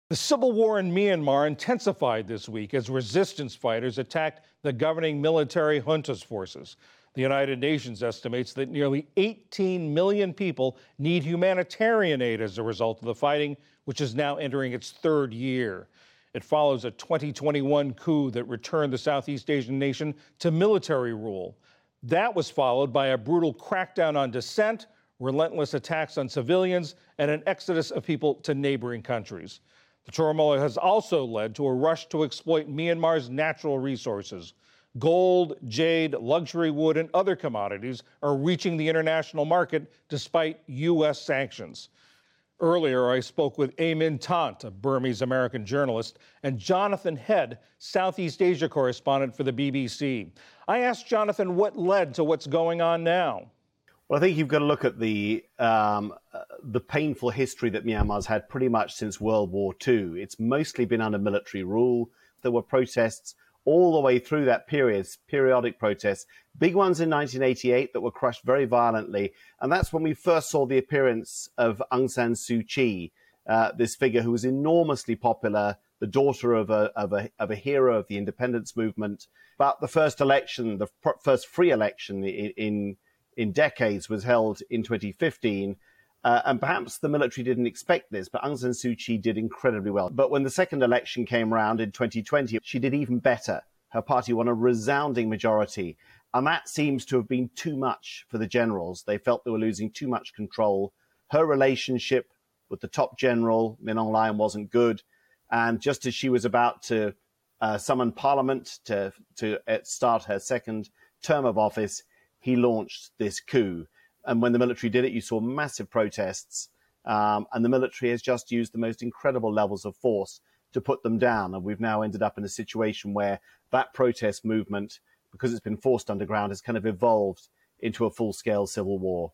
The civil war in Myanmar intensified this week as resistance fighters attacked the governing military junta's forces. The United Nations estimates that nearly 18 million people need humanitarian aid as a result of the fighting, which is now entering its third year. It follows a 2021 coup that returned the Southeast Asian nation to military rule. That was followed by a brutal crackdown on dissent, relentless attacks on civilians, and an exodus of people to neighboring countries. The turmoil has also led to a rush to exploit Myanmar's natural resources. Gold, jade, luxury wood, and other commodities are reaching the international market despite U.S. sanctions. Earlier, I spoke with Amin Tant, a Burmese-American journalist, and Jonathan Head, Southeast Asia correspondent for the BBC. I asked Jonathan what led to what's going on now. Well, I think you've got to look at the painful history that Myanmar's had pretty much since World War II. It's mostly been under military rule. There were protests all the way through that period, periodic protests, big ones in 1988 that were crushed very violently. And that's when we first saw the appearance of Aung San Suu Kyi, this figure who was enormously popular, the daughter of a hero of the independence movement. But the first election, the first free election in decades was held in 2015. And perhaps the military didn't expect this, but Aung San Suu Kyi did incredibly well. But when the second election came around in 2020, she did even better. Her party won a resounding majority. And that seems to have been too much for the generals. They felt they were losing too much control. Her relationship with the top general, Min Aung Hlaing, wasn't good. And just as she was about to summon parliament to start her second term of office, he launched this coup. And when the military did it, you saw massive protests. And the military has just used the most incredible levels of force to put them down. And we've now ended up in a situation where that protest movement, because it's been forced underground, has kind of evolved into a full-scale civil war.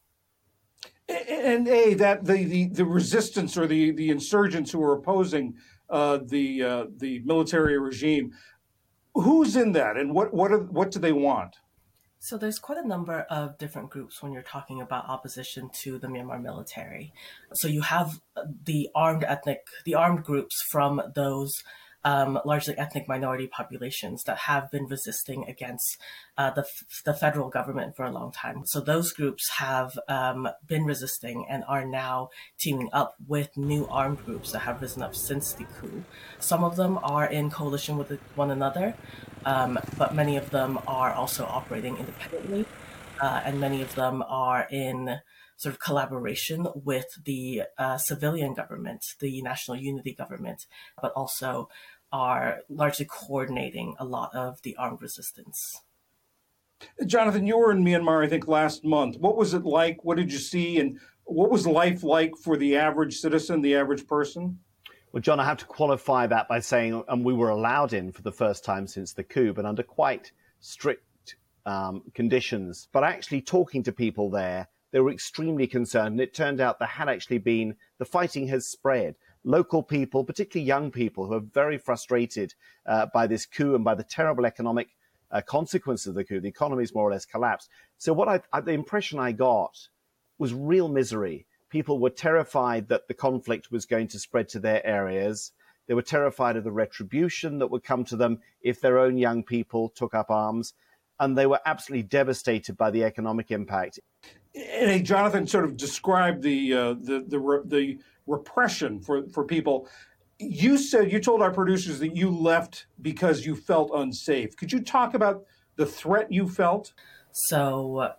And the resistance or the insurgents who are opposing the military regime, who's in that, and what do they want? So there's quite a number of different groups when you're talking about opposition to the Myanmar military. So you have the armed groups from those largely ethnic minority populations that have been resisting against the federal government for a long time. So those groups have been resisting and are now teaming up with new armed groups that have risen up since the coup. Some of them are in coalition with one another, but many of them are also operating independently, and many of them are in sort of collaboration with the civilian government, the National Unity Government, but also are largely coordinating a lot of the armed resistance. Jonathan, you were in Myanmar, I think, last month. What was it like? What did you see? And what was life like for the average citizen, the average person? Well, John, I have to qualify that by saying, and we were allowed in for the first time since the coup, but under quite strict conditions. But actually talking to people there, they were extremely concerned. And it turned out the fighting has spread. Local people, particularly young people, who are very frustrated by this coup and by the terrible economic consequences of the coup. The economy's more or less collapsed. So the impression I got was real misery. People were terrified that the conflict was going to spread to their areas. They were terrified of the retribution that would come to them if their own young people took up arms. And they were absolutely devastated by the economic impact. And Jonathan sort of described the repression for people. You told our producers that you left because you felt unsafe. Could you talk about the threat you felt? So,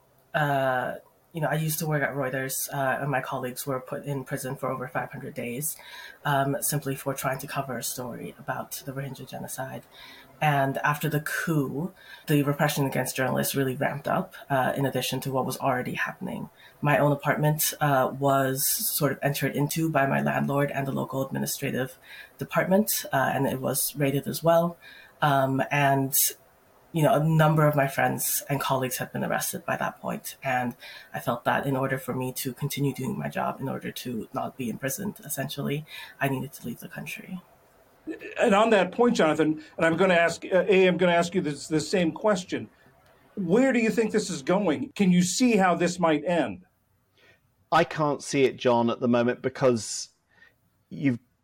I used to work at Reuters, and my colleagues were put in prison for over 500 days, simply for trying to cover a story about the Rohingya genocide. And after the coup, the repression against journalists really ramped up, in addition to what was already happening. My own apartment was sort of entered into by my landlord and the local administrative department, and it was raided as well. And a number of my friends and colleagues had been arrested by that point. And I felt that in order for me to continue doing my job, in order to not be imprisoned, essentially, I needed to leave the country. And on that point, Jonathan, and I'm going to ask you the same question. Where do you think this is going? Can you see how this might end? I can't see it, John, at the moment, because you've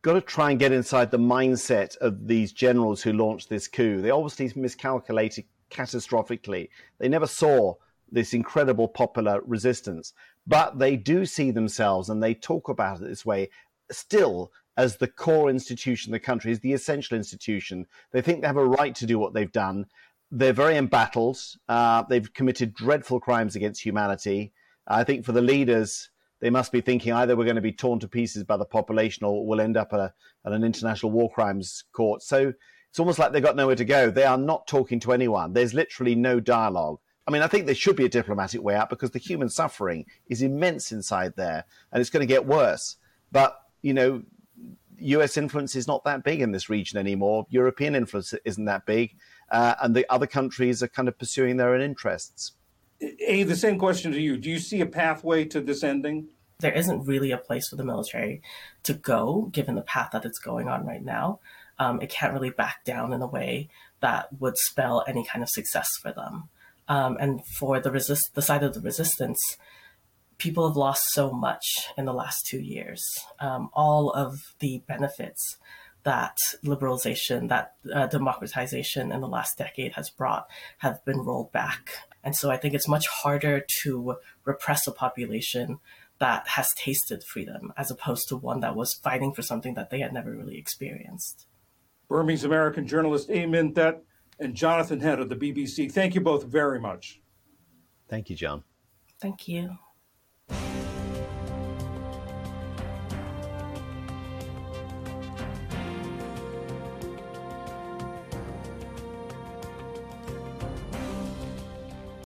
got to try and get inside the mindset of these generals who launched this coup. They obviously miscalculated catastrophically. They never saw this incredible popular resistance, but they do see themselves, and they talk about it this way, still as the core institution of the country, is the essential institution. They think they have a right to do what they've done. They're very embattled. They've committed dreadful crimes against humanity. I think for the leaders, they must be thinking either we're going to be torn to pieces by the population or we'll end up at an international war crimes court. So it's almost like they've got nowhere to go. They are not talking to anyone. There's literally no dialogue. I mean, I think there should be a diplomatic way out because the human suffering is immense inside there and it's going to get worse. But, you know, US influence is not that big in this region anymore. European influence isn't that big. And the other countries are kind of pursuing their own interests. The same question to you. Do you see a pathway to this ending? There isn't really a place for the military to go, given the path that it's going on right now. It can't really back down in a way that would spell any kind of success for them. And for the side of the resistance, people have lost so much in the last 2 years. All of the benefits that liberalization, that democratization in the last decade has brought have been rolled back. And so I think it's much harder to repress a population that has tasted freedom as opposed to one that was fighting for something that they had never really experienced. Burmese American journalist Min That and Jonathan Head of the BBC. Thank you both very much. Thank you, John. Thank you.